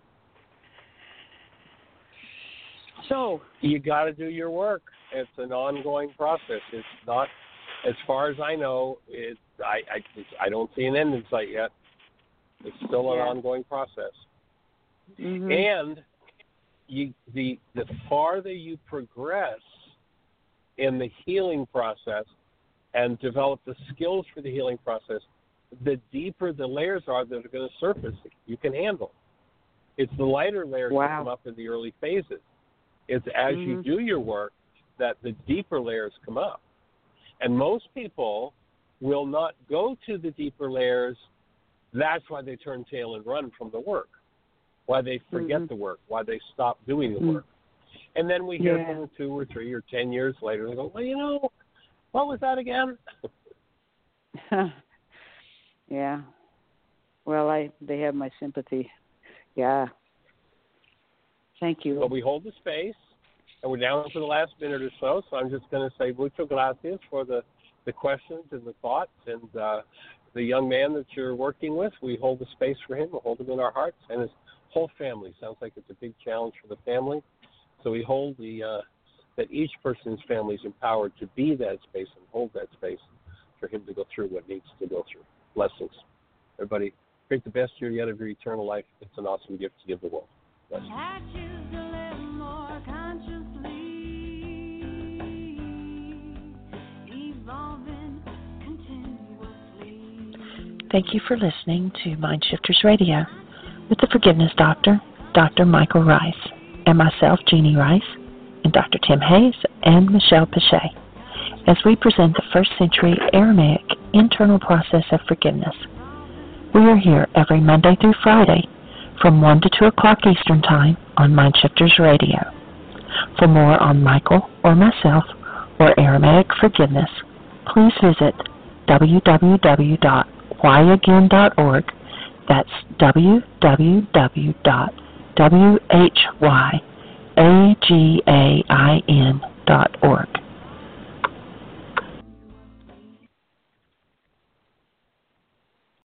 So you got to do your work. It's an ongoing process. It's not, as far as I know, it, I, I, it's, I don't see an end in sight yet. It's still an yeah. ongoing process. Mm-hmm. And you, the the farther you progress in the healing process and develop the skills for the healing process, the deeper the layers are that are going to surface you can handle. It's the lighter layers wow. that come up in the early phases. It's as mm-hmm. you do your work that the deeper layers come up. And most people will not go to the deeper layers. That's why they turn tail and run from the work, why they forget mm-hmm. the work, why they stop doing the work. And then we hear yeah. from them two or three or ten years later, they go, well, you know, what was that again? yeah. Well, I they have my sympathy. Yeah. Thank you. But we hold the space, and we're down to the last minute or so, so I'm just going to say muchas gracias for the, the questions and the thoughts. And uh, the young man that you're working with, we hold the space for him. We hold him in our hearts, and his whole family. Sounds like it's a big challenge for the family. So we hold the uh, that each person's family is empowered to be that space and hold that space for him to go through what needs to go through. Blessings. Everybody, create the best year yet of your eternal life. It's an awesome gift to give the world. Blessings. Thank you for listening to Mind Shifters Radio with the Forgiveness Doctor, Doctor Michael Rice, and myself, Jeannie Rice, and Doctor Tim Hayes and Michelle Pichet, as we present the first century Aramaic internal process of forgiveness. We are here every Monday through Friday from one to two o'clock Eastern Time on Mind Shifters Radio. For more on Michael or myself or Aramaic forgiveness, please visit w w w dot why again dot org. That's w w w dot whyagain dot org.